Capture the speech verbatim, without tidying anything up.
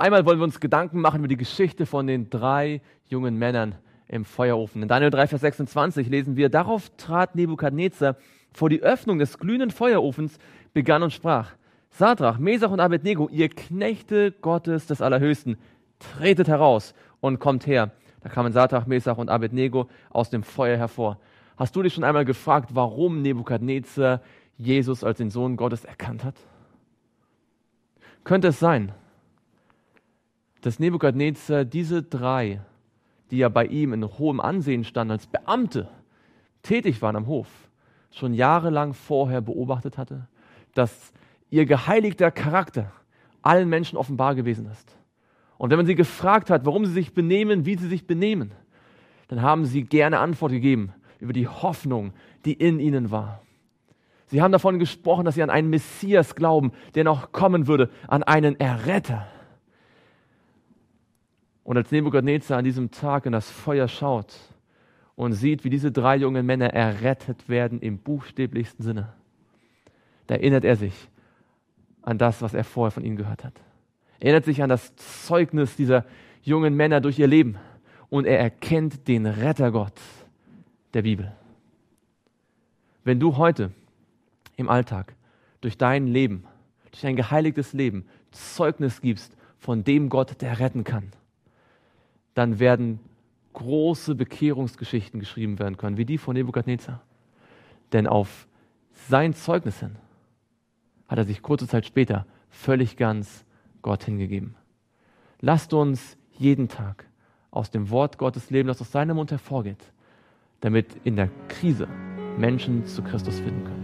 einmal wollen wir uns Gedanken machen über die Geschichte von den drei jungen Männern im Feuerofen. In Daniel drei, Vers sechsundzwanzig lesen wir, darauf trat Nebukadnezar vor die Öffnung des glühenden Feuerofens, begann und sprach, Sadrach, Mesach und Abednego, ihr Knechte Gottes des Allerhöchsten, tretet heraus und kommt her. Da kamen Sadrach, Mesach und Abednego aus dem Feuer hervor. Hast du dich schon einmal gefragt, warum Nebukadnezar Jesus als den Sohn Gottes erkannt hat? Könnte es sein, dass Nebukadnezar diese drei, die ja bei ihm in hohem Ansehen standen, als Beamte tätig waren am Hof, schon jahrelang vorher beobachtet hatte, dass ihr geheiligter Charakter allen Menschen offenbar gewesen ist. Und wenn man sie gefragt hat, warum sie sich benehmen, wie sie sich benehmen, dann haben sie gerne Antwort gegeben über die Hoffnung, die in ihnen war. Sie haben davon gesprochen, dass sie an einen Messias glauben, der noch kommen würde, an einen Erretter. Und als Nebukadnezar an diesem Tag in das Feuer schaut und sieht, wie diese drei jungen Männer errettet werden im buchstäblichsten Sinne, da erinnert er sich an das, was er vorher von ihnen gehört hat. Er erinnert sich an das Zeugnis dieser jungen Männer durch ihr Leben und er erkennt den Rettergott der Bibel. Wenn du heute im Alltag durch dein Leben, durch dein geheiligtes Leben Zeugnis gibst von dem Gott, der retten kann, dann werden große Bekehrungsgeschichten geschrieben werden können, wie die von Nebukadnezar. Denn auf sein Zeugnis hin hat er sich kurze Zeit später völlig ganz Gott hingegeben. Lasst uns jeden Tag aus dem Wort Gottes leben, das aus seinem Mund hervorgeht, damit in der Krise Menschen zu Christus finden können.